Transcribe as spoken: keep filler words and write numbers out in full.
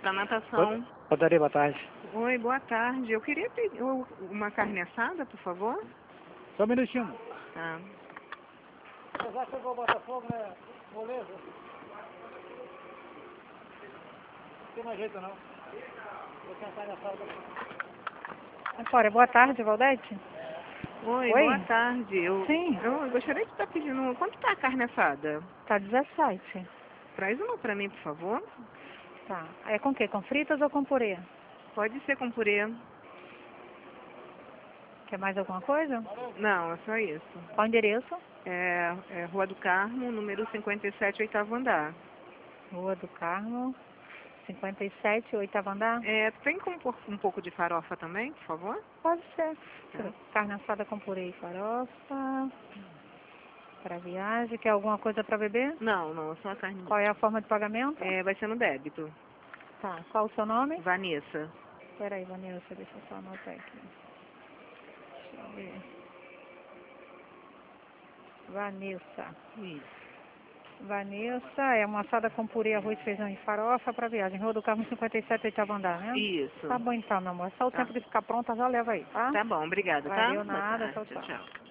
para natação. Padaria, boa tarde. Oi, boa tarde. Eu queria pedir uma carne assada, por favor. Só um minutinho. Tá. Já chegou o Botafogo, né? Moleza? Não tem mais jeito, não. Vou tentar na sala. Agora, boa tarde, Valdete. Oi, Oi? boa tarde. Eu, Sim. Eu gostaria de estar pedindo... Quanto tá a carne assada? Tá dezessete. Traz uma para mim, por favor. Tá. É com o quê? Com fritas ou com purê? Pode ser com purê. Quer mais alguma coisa? Não, é só isso. Qual o endereço? É, é Rua do Carmo, número cinquenta e sete, oitavo andar. Rua do Carmo, cinquenta e sete, oitavo andar? É, tem com por- um pouco de farofa também, por favor? Pode ser. Tá. Carne assada com purê e farofa. Para viagem. Quer alguma coisa para beber? Não, não, é só a carne. Qual é a forma de pagamento? É, vai ser no débito. Tá. Qual o seu nome? Vanessa. Espera aí, Vanessa, deixa eu só anotar aqui. Deixa eu ver. Vanessa. Isso. Vanessa, é uma assada com purê, arroz, feijão e farofa para viagem. Rua do Carmo cinquenta e sete, oitavo andar, né? Isso. Tá bom então, meu amor. Só o Tá. tempo de ficar pronta, já leva aí, tá? Tá bom, obrigada, tá? Valeu, Boa nada, tarde, tchau, tchau. tchau.